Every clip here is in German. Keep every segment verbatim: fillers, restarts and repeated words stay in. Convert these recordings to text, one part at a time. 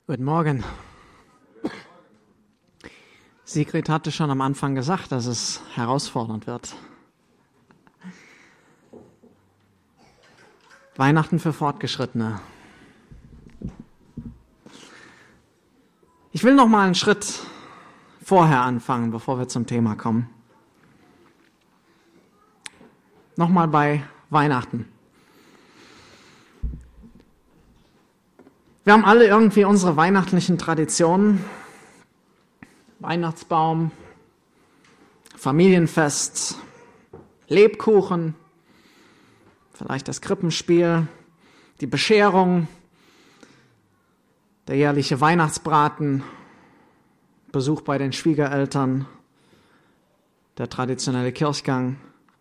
Guten Morgen. Sigrid hatte schon am Anfang gesagt, dass es herausfordernd wird. Weihnachten für Fortgeschrittene. Ich will noch mal einen Schritt vorher anfangen, bevor wir zum Thema kommen. Nochmal bei Weihnachten. Wir haben alle irgendwie unsere weihnachtlichen Traditionen. Weihnachtsbaum, Familienfest, Lebkuchen, vielleicht das Krippenspiel, die Bescherung, der jährliche Weihnachtsbraten, Besuch bei den Schwiegereltern, der traditionelle Kirchgang.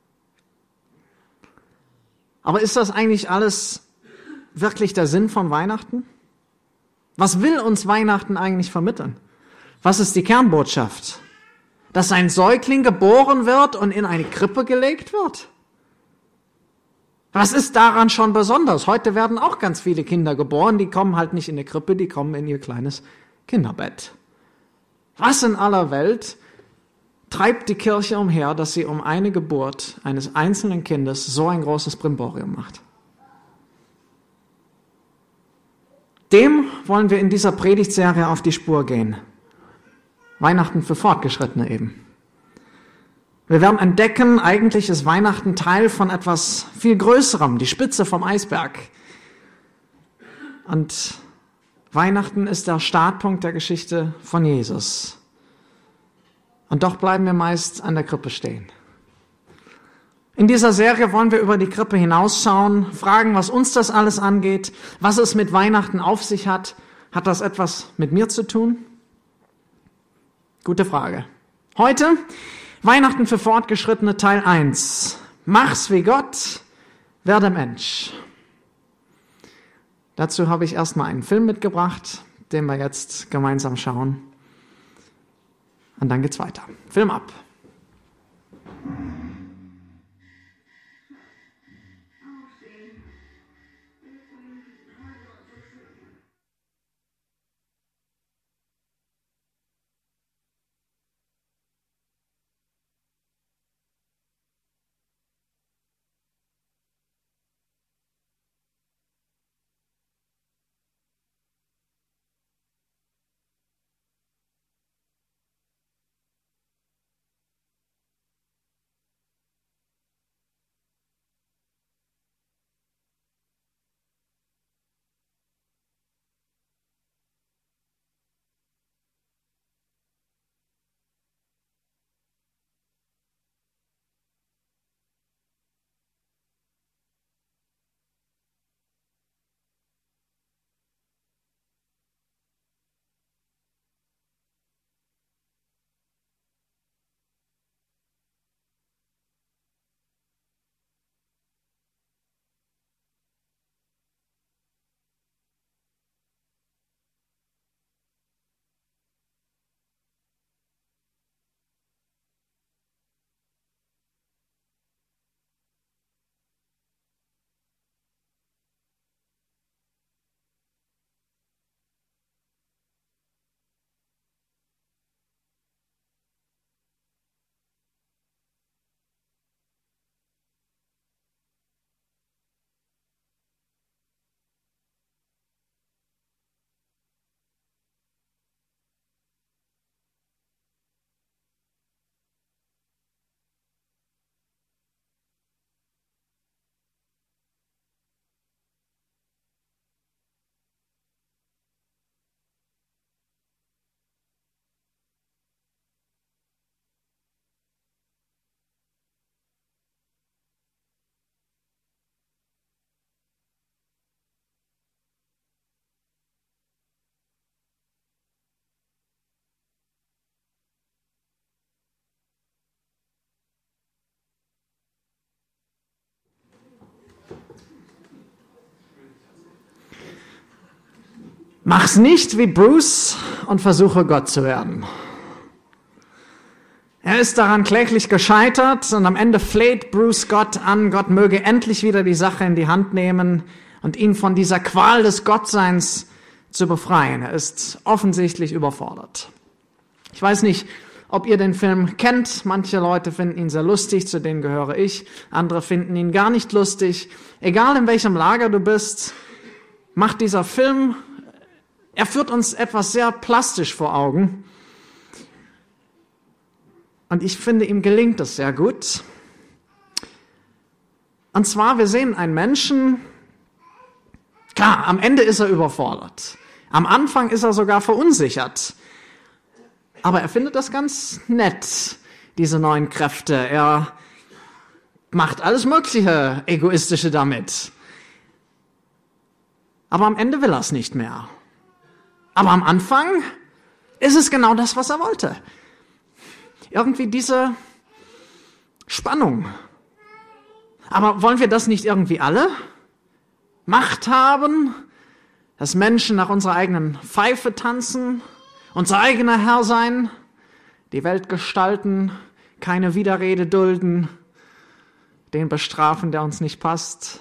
Aber ist das eigentlich alles wirklich der Sinn von Weihnachten? Was will uns Weihnachten eigentlich vermitteln? Was ist die Kernbotschaft? Dass ein Säugling geboren wird und in eine Krippe gelegt wird? Was ist daran schon besonders? Heute werden auch ganz viele Kinder geboren, die kommen halt nicht in eine Krippe, die kommen in ihr kleines Kinderbett. Was in aller Welt treibt die Kirche umher, dass sie um eine Geburt eines einzelnen Kindes so ein großes Brimborium macht? Dem wollen wir in dieser Predigtserie auf die Spur gehen. Weihnachten für Fortgeschrittene eben. Wir werden entdecken, eigentlich ist Weihnachten Teil von etwas viel Größerem, die Spitze vom Eisberg. Und Weihnachten ist der Startpunkt der Geschichte von Jesus. Und doch bleiben wir meist an der Krippe stehen. In dieser Serie wollen wir über die Krippe hinausschauen, fragen, was uns das alles angeht, was es mit Weihnachten auf sich hat. Hat das etwas mit mir zu tun? Gute Frage. Heute Weihnachten für Fortgeschrittene Teil eins. Mach's wie Gott, werde Mensch. Dazu habe ich erstmal einen Film mitgebracht, den wir jetzt gemeinsam schauen. Und dann geht's weiter. Film ab. Mach's nicht wie Bruce und versuche Gott zu werden. Er ist daran kläglich gescheitert und am Ende fleht Bruce Gott an, Gott möge endlich wieder die Sache in die Hand nehmen und ihn von dieser Qual des Gottseins zu befreien. Er ist offensichtlich überfordert. Ich weiß nicht, ob ihr den Film kennt. Manche Leute finden ihn sehr lustig, zu denen gehöre ich. Andere finden ihn gar nicht lustig. Egal in welchem Lager du bist, macht dieser Film, er führt uns etwas sehr plastisch vor Augen. Und ich finde, ihm gelingt es sehr gut. Und zwar, wir sehen einen Menschen, klar, am Ende ist er überfordert. Am Anfang ist er sogar verunsichert. Aber er findet das ganz nett, diese neuen Kräfte. Er macht alles Mögliche Egoistische damit. Aber am Ende will er es nicht mehr. Aber am Anfang ist es genau das, was er wollte. Irgendwie diese Spannung. Aber wollen wir das nicht irgendwie alle? Macht haben, dass Menschen nach unserer eigenen Pfeife tanzen, unser eigener Herr sein, die Welt gestalten, keine Widerrede dulden, den bestrafen, der uns nicht passt.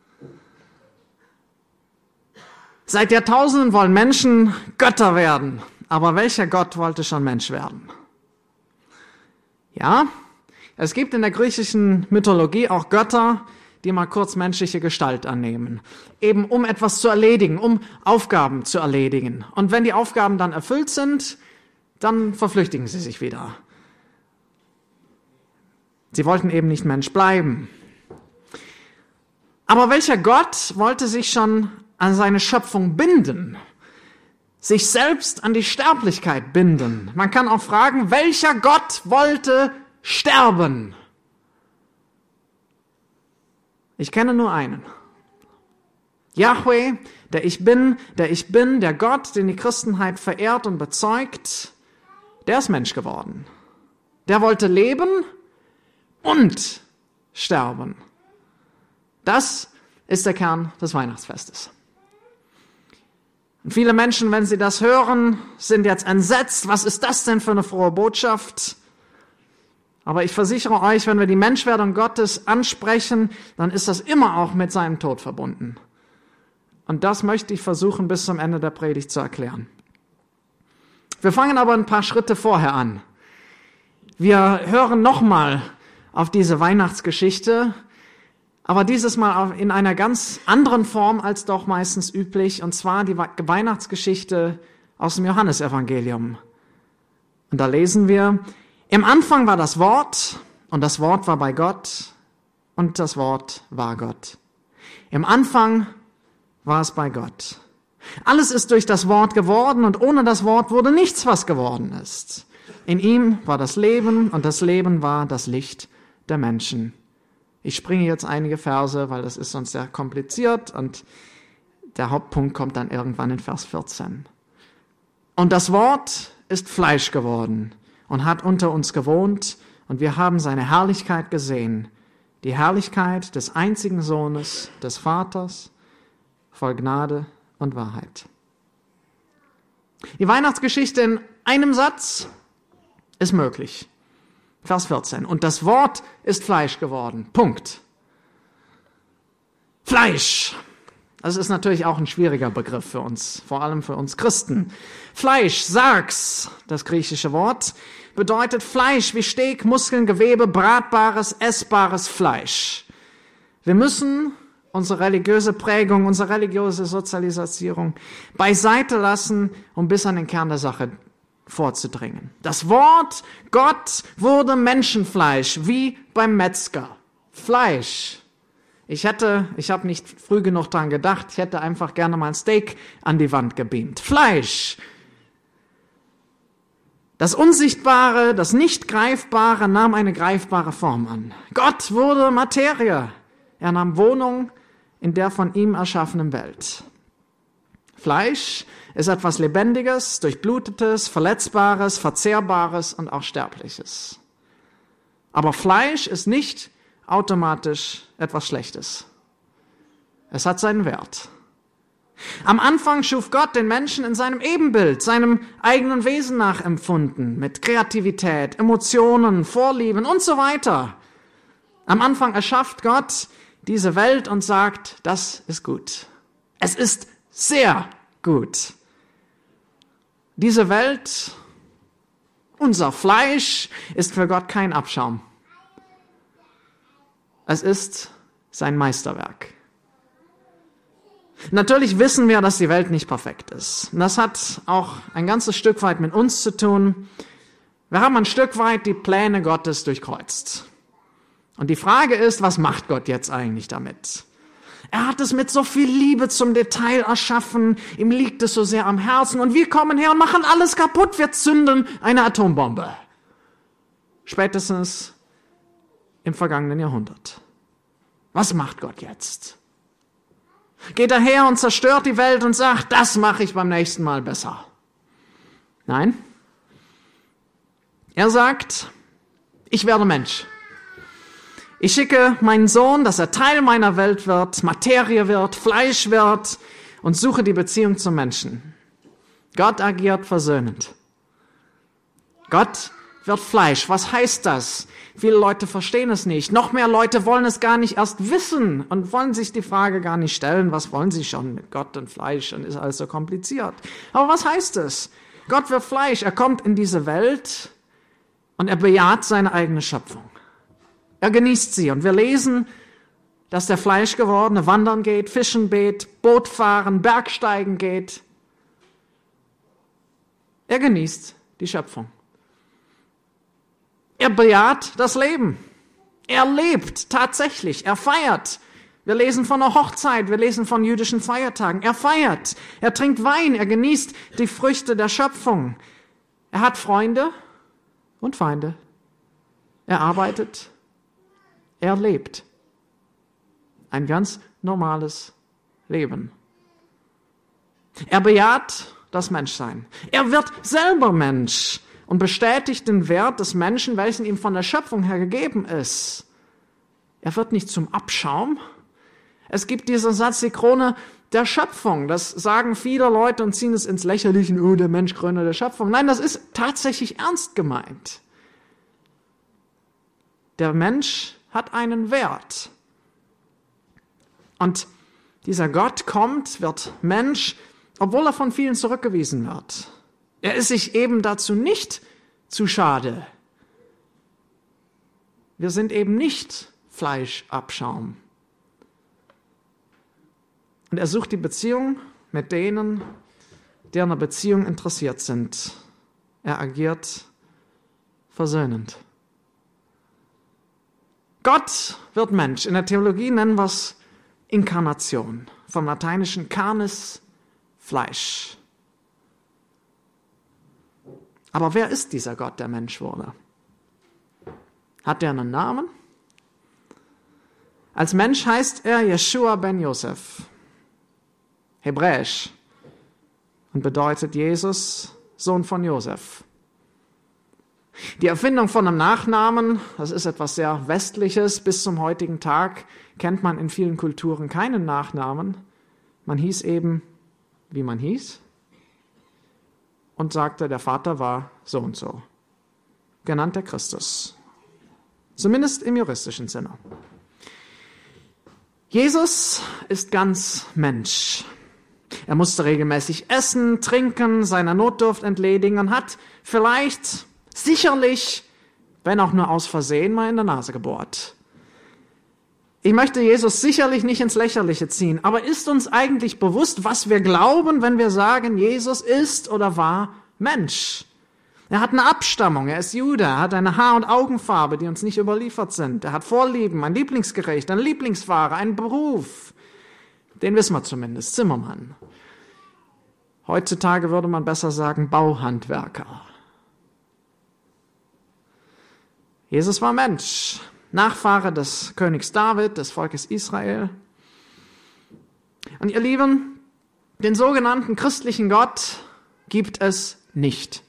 Seit Jahrtausenden wollen Menschen Götter werden, aber welcher Gott wollte schon Mensch werden? Ja, es gibt in der griechischen Mythologie auch Götter, die mal kurz menschliche Gestalt annehmen, eben um etwas zu erledigen, um Aufgaben zu erledigen. Und wenn die Aufgaben dann erfüllt sind, dann verflüchtigen sie sich wieder. Sie wollten eben nicht Mensch bleiben. Aber welcher Gott wollte sich schon an seine Schöpfung binden? Sich selbst an die Sterblichkeit binden? Man kann auch fragen, welcher Gott wollte sterben? Ich kenne nur einen. Yahweh, der Ich Bin, der Ich Bin, der Gott, den die Christenheit verehrt und bezeugt, der ist Mensch geworden. Der wollte leben und sterben. Das ist der Kern des Weihnachtsfestes. Und viele Menschen, wenn sie das hören, sind jetzt entsetzt. Was ist das denn für eine frohe Botschaft? Aber ich versichere euch, wenn wir die Menschwerdung Gottes ansprechen, dann ist das immer auch mit seinem Tod verbunden. Und das möchte ich versuchen, bis zum Ende der Predigt zu erklären. Wir fangen aber ein paar Schritte vorher an. Wir hören nochmal auf diese Weihnachtsgeschichte, aber dieses Mal in einer ganz anderen Form als doch meistens üblich, und zwar die Weihnachtsgeschichte aus dem Johannesevangelium. Und da lesen wir: Im Anfang war das Wort, und das Wort war bei Gott, und das Wort war Gott. Im Anfang war es bei Gott. Alles ist durch das Wort geworden, und ohne das Wort wurde nichts, was geworden ist. In ihm war das Leben, und das Leben war das Licht der Menschen. Ich springe jetzt einige Verse, weil das ist sonst sehr kompliziert, und der Hauptpunkt kommt dann irgendwann in Vers vierzehn. Und das Wort ist Fleisch geworden und hat unter uns gewohnt, und wir haben seine Herrlichkeit gesehen, die Herrlichkeit des einzigen Sohnes, des Vaters, voll Gnade und Wahrheit. Die Weihnachtsgeschichte in einem Satz ist möglich. Vers vierzehn. Und das Wort ist Fleisch geworden. Punkt. Fleisch. Das ist natürlich auch ein schwieriger Begriff für uns, vor allem für uns Christen. Fleisch, Sarx, das griechische Wort, bedeutet Fleisch wie Steak, Muskeln, Gewebe, bratbares, essbares Fleisch. Wir müssen unsere religiöse Prägung, unsere religiöse Sozialisierung beiseite lassen, um bis an den Kern der Sache vorzudringen. Das Wort Gott wurde Menschenfleisch, wie beim Metzger. Fleisch. Ich hätte, ich habe nicht früh genug dran gedacht, ich hätte einfach gerne mal ein Steak an die Wand gebeamt. Fleisch. Das Unsichtbare, das Nicht-Greifbare nahm eine greifbare Form an. Gott wurde Materie. Er nahm Wohnung in der von ihm erschaffenen Welt. Fleisch ist etwas Lebendiges, Durchblutetes, Verletzbares, Verzehrbares und auch Sterbliches. Aber Fleisch ist nicht automatisch etwas Schlechtes. Es hat seinen Wert. Am Anfang schuf Gott den Menschen in seinem Ebenbild, seinem eigenen Wesen nachempfunden, mit Kreativität, Emotionen, Vorlieben und so weiter. Am Anfang erschafft Gott diese Welt und sagt, das ist gut. Es ist sehr gut. Diese Welt, unser Fleisch, ist für Gott kein Abschaum. Es ist sein Meisterwerk. Natürlich wissen wir, dass die Welt nicht perfekt ist. Und das hat auch ein ganzes Stück weit mit uns zu tun. Wir haben ein Stück weit die Pläne Gottes durchkreuzt. Und die Frage ist, was macht Gott jetzt eigentlich damit? Er hat es mit so viel Liebe zum Detail erschaffen. Ihm liegt es so sehr am Herzen. Und wir kommen her und machen alles kaputt. Wir zünden eine Atombombe. Spätestens im vergangenen Jahrhundert. Was macht Gott jetzt? Geht er her und zerstört die Welt und sagt, das mache ich beim nächsten Mal besser? Nein. Er sagt, ich werde Mensch. Ich schicke meinen Sohn, dass er Teil meiner Welt wird, Materie wird, Fleisch wird und suche die Beziehung zum Menschen. Gott agiert versöhnend. Gott wird Fleisch. Was heißt das? Viele Leute verstehen es nicht. Noch mehr Leute wollen es gar nicht erst wissen und wollen sich die Frage gar nicht stellen, was wollen sie schon mit Gott und Fleisch und ist alles so kompliziert. Aber was heißt es? Gott wird Fleisch. Er kommt in diese Welt und er bejaht seine eigene Schöpfung. Er genießt sie und wir lesen, dass der Fleischgewordene wandern geht, fischen geht, Boot fahren, Bergsteigen geht. Er genießt die Schöpfung. Er bejaht das Leben. Er lebt tatsächlich. Er feiert. Wir lesen von einer Hochzeit. Wir lesen von jüdischen Feiertagen. Er feiert. Er trinkt Wein. Er genießt die Früchte der Schöpfung. Er hat Freunde und Feinde. Er arbeitet. Er lebt. Ein ganz normales Leben. Er bejaht das Menschsein. Er wird selber Mensch und bestätigt den Wert des Menschen, welchen ihm von der Schöpfung her gegeben ist. Er wird nicht zum Abschaum. Es gibt diesen Satz, die Krone der Schöpfung. Das sagen viele Leute und ziehen es ins Lächerliche. Oh, der Mensch, Krone der Schöpfung. Nein, das ist tatsächlich ernst gemeint. Der Mensch hat einen Wert. Und dieser Gott kommt, wird Mensch, obwohl er von vielen zurückgewiesen wird. Er ist sich eben dazu nicht zu schade. Wir sind eben nicht Fleischabschaum. Und er sucht die Beziehung mit denen, die an einer Beziehung interessiert sind. Er agiert versöhnend. Gott wird Mensch. In der Theologie nennen wir es Inkarnation. Vom lateinischen carnis, Fleisch. Aber wer ist dieser Gott, der Mensch wurde? Hat er einen Namen? Als Mensch heißt er Yeshua ben Josef, hebräisch, und bedeutet Jesus, Sohn von Josef. Die Erfindung von einem Nachnamen, das ist etwas sehr Westliches. Bis zum heutigen Tag kennt man in vielen Kulturen keinen Nachnamen. Man hieß eben, wie man hieß. Und sagte, der Vater war so und so. Genannt der Christus. Zumindest im juristischen Sinne. Jesus ist ganz Mensch. Er musste regelmäßig essen, trinken, seiner Notdurft entledigen und hat vielleicht, sicherlich, wenn auch nur aus Versehen, mal in der Nase gebohrt. Ich möchte Jesus sicherlich nicht ins Lächerliche ziehen, aber ist uns eigentlich bewusst, was wir glauben, wenn wir sagen, Jesus ist oder war Mensch? Er hat eine Abstammung, er ist Jude, er hat eine Haar- und Augenfarbe, die uns nicht überliefert sind. Er hat Vorlieben, ein Lieblingsgericht, eine Lieblingsware, einen Beruf. Den wissen wir zumindest, Zimmermann. Heutzutage würde man besser sagen Bauhandwerker. Jesus war Mensch. Nachfahre des Königs David, des Volkes Israel. Und ihr Lieben, den sogenannten christlichen Gott gibt es nicht.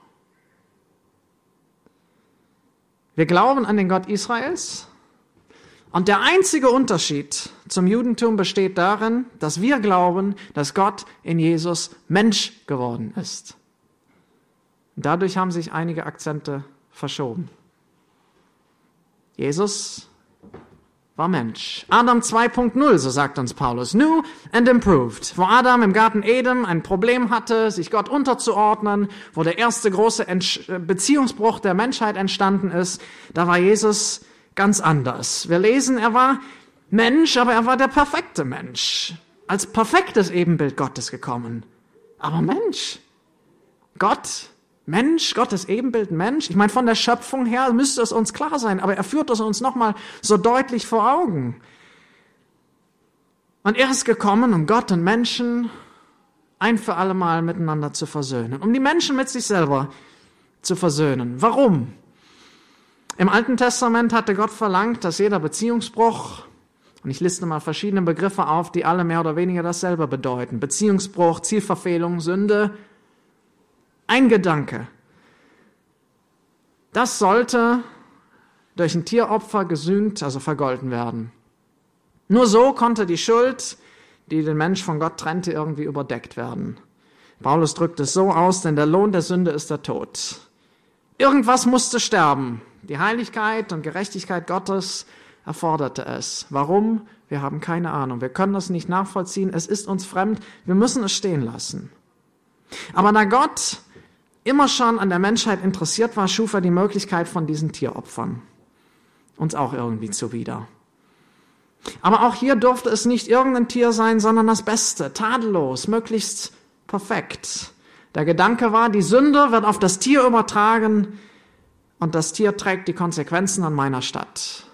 Wir glauben an den Gott Israels und der einzige Unterschied zum Judentum besteht darin, dass wir glauben, dass Gott in Jesus Mensch geworden ist. Und dadurch haben sich einige Akzente verschoben. Jesus war Mensch. Adam zwei Punkt null, so sagt uns Paulus. New and improved. Wo Adam im Garten Eden ein Problem hatte, sich Gott unterzuordnen, wo der erste große Beziehungsbruch der Menschheit entstanden ist, da war Jesus ganz anders. Wir lesen, er war Mensch, aber er war der perfekte Mensch. Als perfektes Ebenbild Gottes gekommen. Aber Mensch. Gott, Mensch, Gottes Ebenbild Mensch. Ich meine, von der Schöpfung her müsste es uns klar sein, aber er führt es uns nochmal so deutlich vor Augen. Und er ist gekommen, um Gott und Menschen ein für alle Mal miteinander zu versöhnen, um die Menschen mit sich selber zu versöhnen. Warum? Im Alten Testament hatte Gott verlangt, dass jeder Beziehungsbruch, und ich liste mal verschiedene Begriffe auf, die alle mehr oder weniger dasselbe bedeuten. Beziehungsbruch, Zielverfehlung, Sünde. Ein Gedanke. Das sollte durch ein Tieropfer gesühnt, also vergolten werden. Nur so konnte die Schuld, die den Mensch von Gott trennte, irgendwie überdeckt werden. Paulus drückt es so aus, denn der Lohn der Sünde ist der Tod. Irgendwas musste sterben. Die Heiligkeit und Gerechtigkeit Gottes erforderte es. Warum? Wir haben keine Ahnung. Wir können das nicht nachvollziehen. Es ist uns fremd. Wir müssen es stehen lassen. Aber da Gott immer schon an der Menschheit interessiert war, schuf er die Möglichkeit von diesen Tieropfern. Uns auch irgendwie zuwider. Aber auch hier durfte es nicht irgendein Tier sein, sondern das Beste, tadellos, möglichst perfekt. Der Gedanke war, die Sünde wird auf das Tier übertragen und das Tier trägt die Konsequenzen an meiner Stadt.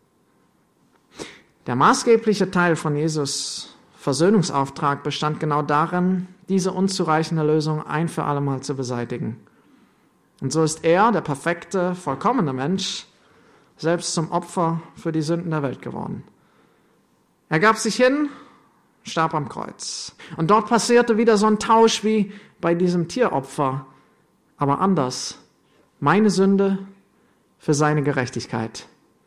Der maßgebliche Teil von Jesus' Versöhnungsauftrag bestand genau darin, diese unzureichende Lösung ein für alle Mal zu beseitigen. Und so ist er, der perfekte, vollkommene Mensch, selbst zum Opfer für die Sünden der Welt geworden. Er gab sich hin, starb am Kreuz. Und dort passierte wieder so ein Tausch wie bei diesem Tieropfer, aber anders. Meine Sünde für seine Gerechtigkeit.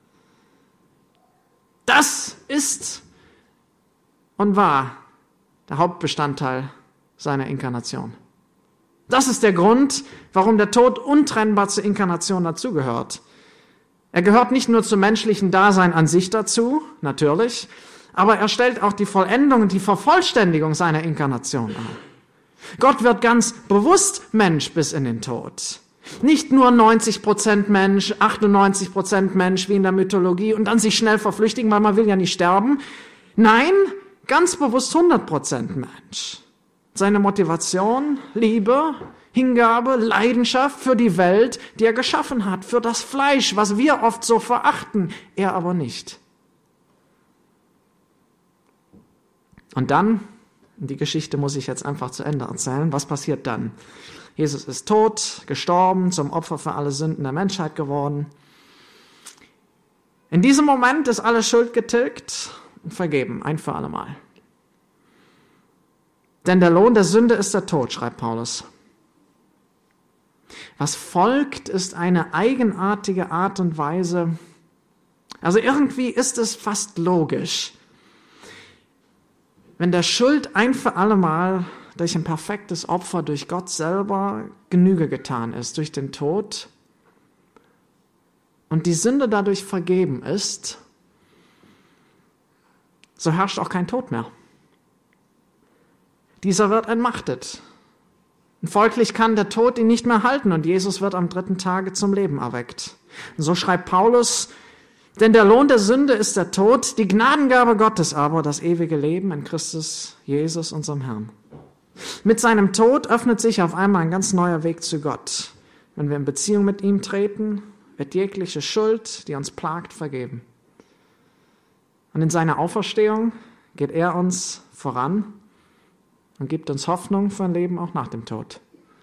Das ist und war der Hauptbestandteil seiner Inkarnation. Das ist der Grund, warum der Tod untrennbar zur Inkarnation dazugehört. Er gehört nicht nur zum menschlichen Dasein an sich dazu, natürlich, aber er stellt auch die Vollendung und die Vervollständigung seiner Inkarnation dar. Gott wird ganz bewusst Mensch bis in den Tod. Nicht nur neunzig Prozent Mensch, achtundneunzig Prozent Mensch wie in der Mythologie und dann sich schnell verflüchtigen, weil man will ja nicht sterben. Nein, ganz bewusst hundert Prozent Mensch. Seine Motivation, Liebe, Hingabe, Leidenschaft für die Welt, die er geschaffen hat, für das Fleisch, was wir oft so verachten, er aber nicht. Und dann, die Geschichte muss ich jetzt einfach zu Ende erzählen, was passiert dann? Jesus ist tot, gestorben, zum Opfer für alle Sünden der Menschheit geworden. In diesem Moment ist alle Schuld getilgt und vergeben, ein für alle Mal. Denn der Lohn der Sünde ist der Tod, schreibt Paulus. Was folgt, ist eine eigenartige Art und Weise. Also irgendwie ist es fast logisch. Wenn der Schuld ein für alle Mal durch ein perfektes Opfer, durch Gott selber Genüge getan ist, durch den Tod, und die Sünde dadurch vergeben ist, so herrscht auch kein Tod mehr. Dieser wird entmachtet. Und folglich kann der Tod ihn nicht mehr halten und Jesus wird am dritten Tage zum Leben erweckt. Und so schreibt Paulus, denn der Lohn der Sünde ist der Tod, die Gnadengabe Gottes aber das ewige Leben in Christus Jesus, unserem Herrn. Mit seinem Tod öffnet sich auf einmal ein ganz neuer Weg zu Gott. Wenn wir in Beziehung mit ihm treten, wird jegliche Schuld, die uns plagt, vergeben. Und in seiner Auferstehung geht er uns voran und gibt uns Hoffnung für ein Leben auch nach dem Tod.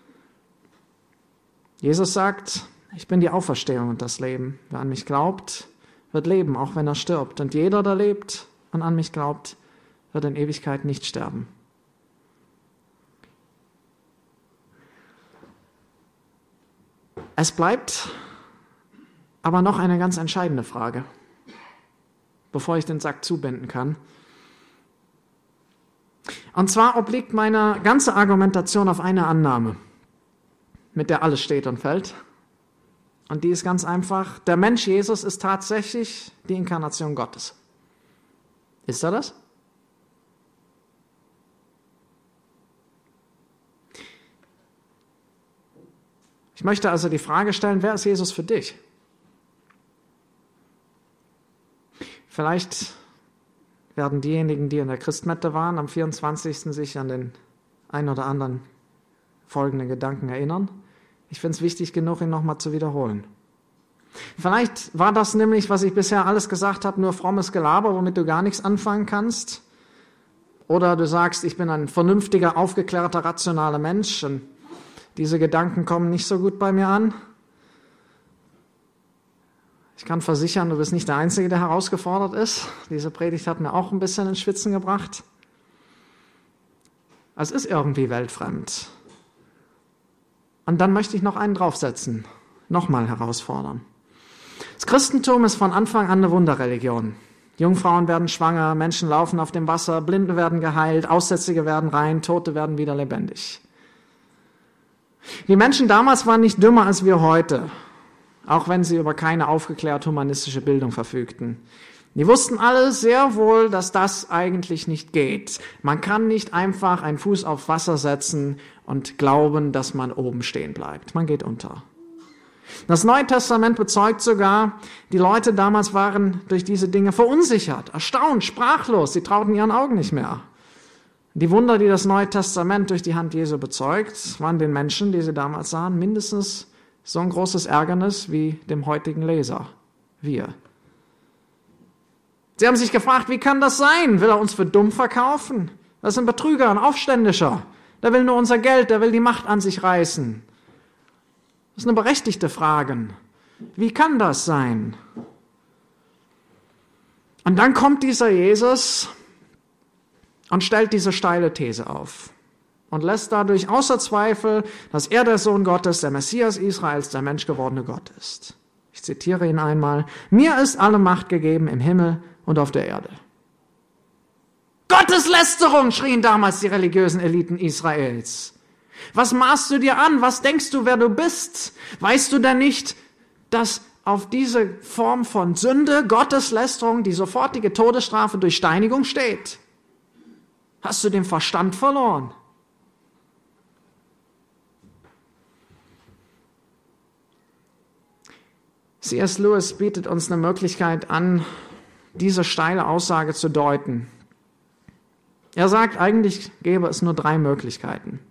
Jesus sagt, ich bin die Auferstehung und das Leben. Wer an mich glaubt, wird leben, auch wenn er stirbt. Und jeder, der lebt und an mich glaubt, wird in Ewigkeit nicht sterben. Es bleibt aber noch eine ganz entscheidende Frage, bevor ich den Sack zubinden kann. Und zwar obliegt meine ganze Argumentation auf eine Annahme, mit der alles steht und fällt. Und die ist ganz einfach, der Mensch Jesus ist tatsächlich die Inkarnation Gottes. Ist er das? Ich möchte also die Frage stellen, wer ist Jesus für dich? Vielleicht werden diejenigen, die in der Christmette waren, am vierundzwanzigsten sich an den ein oder anderen folgenden Gedanken erinnern. Ich finde es wichtig genug, ihn nochmal zu wiederholen. Vielleicht war das nämlich, was ich bisher alles gesagt habe, nur frommes Gelaber, womit du gar nichts anfangen kannst. Oder du sagst, ich bin ein vernünftiger, aufgeklärter, rationaler Mensch und diese Gedanken kommen nicht so gut bei mir an. Ich kann versichern, du bist nicht der Einzige, der herausgefordert ist. Diese Predigt hat mir auch ein bisschen ins Schwitzen gebracht. Es ist irgendwie weltfremd. Und dann möchte ich noch einen draufsetzen, nochmal herausfordern. Das Christentum ist von Anfang an eine Wunderreligion. Jungfrauen werden schwanger, Menschen laufen auf dem Wasser, Blinde werden geheilt, Aussätzige werden rein, Tote werden wieder lebendig. Die Menschen damals waren nicht dümmer als wir heute, auch wenn sie über keine aufgeklärt humanistische Bildung verfügten. Die wussten alle sehr wohl, dass das eigentlich nicht geht. Man kann nicht einfach einen Fuß auf Wasser setzen und glauben, dass man oben stehen bleibt. Man geht unter. Das Neue Testament bezeugt sogar, die Leute damals waren durch diese Dinge verunsichert, erstaunt, sprachlos. Sie trauten ihren Augen nicht mehr. Die Wunder, die das Neue Testament durch die Hand Jesu bezeugt, waren den Menschen, die sie damals sahen, mindestens so ein großes Ärgernis wie dem heutigen Leser, wir. Sie haben sich gefragt, wie kann das sein? Will er uns für dumm verkaufen? Das ist ein Betrüger, ein Aufständischer. Der will nur unser Geld, der will die Macht an sich reißen. Das ist eine berechtigte Frage. Wie kann das sein? Und dann kommt dieser Jesus und stellt diese steile These auf und lässt dadurch außer Zweifel, dass er der Sohn Gottes, der Messias Israels, der menschgewordene Gott ist. Ich zitiere ihn einmal. Mir ist alle Macht gegeben im Himmel und auf der Erde. Gotteslästerung, schrien damals die religiösen Eliten Israels. Was maßt du dir an? Was denkst du, wer du bist? Weißt du denn nicht, dass auf diese Form von Sünde, Gotteslästerung, die sofortige Todesstrafe durch Steinigung steht? Hast du den Verstand verloren? C S Lewis bietet uns eine Möglichkeit an, diese steile Aussage zu deuten. Er sagt, eigentlich gäbe es nur drei Möglichkeiten.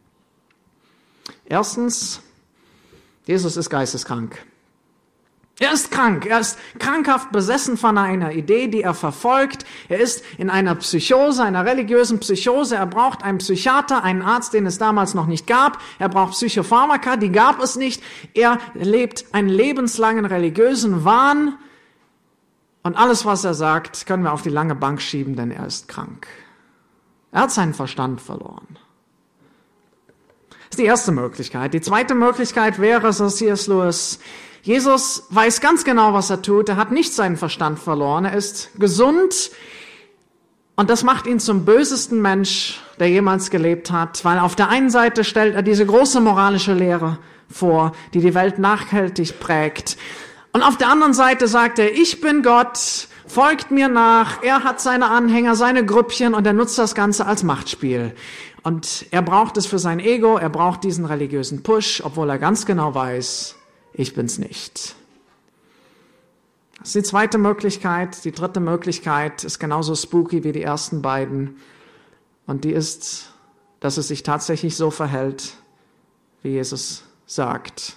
Erstens, Jesus ist geisteskrank. Er ist krank, er ist krankhaft besessen von einer Idee, die er verfolgt. Er ist in einer Psychose, einer religiösen Psychose. Er braucht einen Psychiater, einen Arzt, den es damals noch nicht gab. Er braucht Psychopharmaka, die gab es nicht. Er lebt einen lebenslangen religiösen Wahn. Und alles, was er sagt, können wir auf die lange Bank schieben, denn er ist krank. Er hat seinen Verstand verloren. Das ist die erste Möglichkeit. Die zweite Möglichkeit wäre, so C S Lewis, Jesus weiß ganz genau, was er tut. Er hat nicht seinen Verstand verloren. Er ist gesund. Und das macht ihn zum bösesten Mensch, der jemals gelebt hat. Weil auf der einen Seite stellt er diese große moralische Lehre vor, die die Welt nachhaltig prägt. Und auf der anderen Seite sagt er, ich bin Gott, folgt mir nach. Er hat seine Anhänger, seine Grüppchen und er nutzt das Ganze als Machtspiel. Und er braucht es für sein Ego, er braucht diesen religiösen Push, obwohl er ganz genau weiß, ich bin's nicht. Das ist die zweite Möglichkeit. Die dritte Möglichkeit ist genauso spooky wie die ersten beiden. Und die ist, dass es sich tatsächlich so verhält, wie Jesus sagt.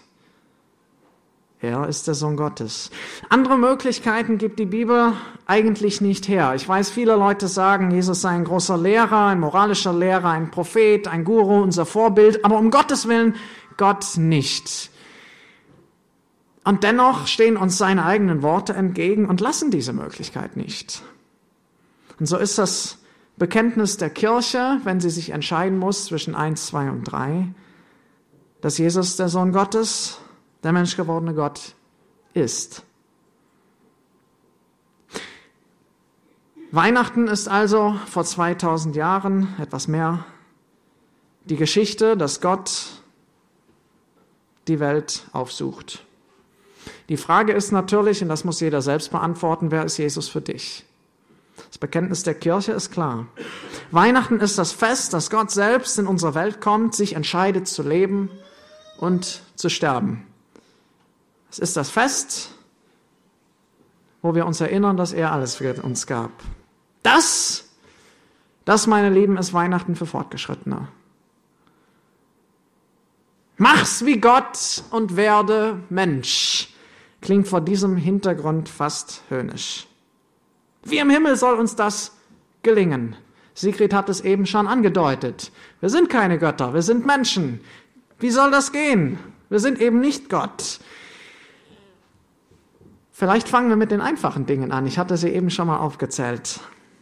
Er ist der Sohn Gottes. Andere Möglichkeiten gibt die Bibel eigentlich nicht her. Ich weiß, viele Leute sagen, Jesus sei ein großer Lehrer, ein moralischer Lehrer, ein Prophet, ein Guru, unser Vorbild. Aber um Gottes Willen, Gott nicht. Und dennoch stehen uns seine eigenen Worte entgegen und lassen diese Möglichkeit nicht. Und so ist das Bekenntnis der Kirche, wenn sie sich entscheiden muss zwischen eins, zwei und drei, dass Jesus der Sohn Gottes, der menschgewordene Gott, ist. Weihnachten ist also vor zweitausend Jahren, etwas mehr, die Geschichte, dass Gott die Welt aufsucht. Die Frage ist natürlich, und das muss jeder selbst beantworten, wer ist Jesus für dich? Das Bekenntnis der Kirche ist klar. Weihnachten ist das Fest, dass Gott selbst in unsere Welt kommt, sich entscheidet zu leben und zu sterben. Es ist das Fest, wo wir uns erinnern, dass er alles für uns gab. Das, das, meine Lieben, ist Weihnachten für Fortgeschrittene. Mach's wie Gott und werde Mensch. Klingt vor diesem Hintergrund fast höhnisch. Wie im Himmel soll uns das gelingen. Sigrid hat es eben schon angedeutet. Wir sind keine Götter, wir sind Menschen. Wie soll das gehen? Wir sind eben nicht Gott. Vielleicht fangen wir mit den einfachen Dingen an. Ich hatte sie eben schon mal aufgezählt.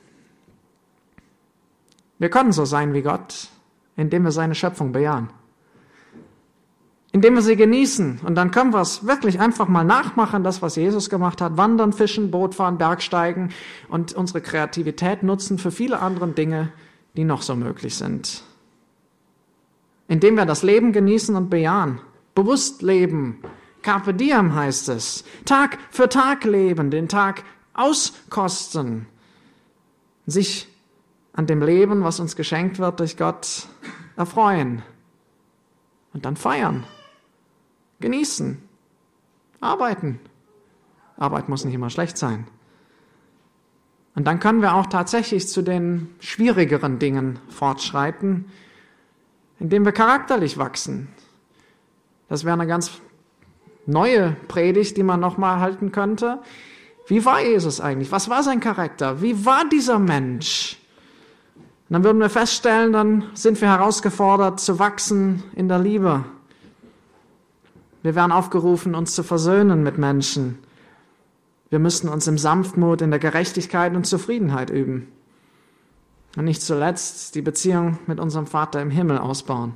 Wir können so sein wie Gott, indem wir seine Schöpfung bejahen. Indem wir sie genießen. Und dann können wir es wirklich einfach mal nachmachen, das, was Jesus gemacht hat. Wandern, fischen, Boot fahren, Bergsteigen und unsere Kreativität nutzen für viele andere Dinge, die noch so möglich sind. Indem wir das Leben genießen und bejahen. Bewusst leben. Carpe diem heißt es. Tag für Tag leben, den Tag auskosten. Sich an dem Leben, was uns geschenkt wird durch Gott, erfreuen. Und dann feiern. Genießen. Arbeiten. Arbeit muss nicht immer schlecht sein. Und dann können wir auch tatsächlich zu den schwierigeren Dingen fortschreiten, indem wir charakterlich wachsen. Das wäre eine ganz neue Predigt, die man nochmal halten könnte. Wie war Jesus eigentlich? Was war sein Charakter? Wie war dieser Mensch? Und dann würden wir feststellen, dann sind wir herausgefordert zu wachsen in der Liebe. Wir werden aufgerufen, uns zu versöhnen mit Menschen. Wir müssten uns im Sanftmut, in der Gerechtigkeit und Zufriedenheit üben. Und nicht zuletzt die Beziehung mit unserem Vater im Himmel ausbauen.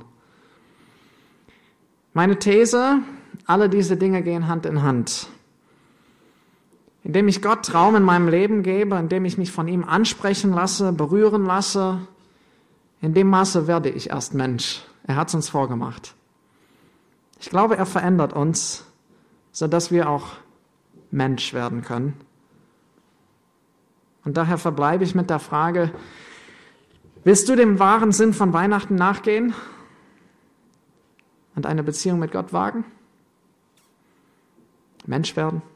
Meine These, alle diese Dinge gehen Hand in Hand. Indem ich Gott Raum in meinem Leben gebe, indem ich mich von ihm ansprechen lasse, berühren lasse, in dem Maße werde ich erst Mensch. Er hat es uns vorgemacht. Ich glaube, er verändert uns, sodass wir auch Mensch werden können. Und daher verbleibe ich mit der Frage, willst du dem wahren Sinn von Weihnachten nachgehen und eine Beziehung mit Gott wagen? Mensch werden?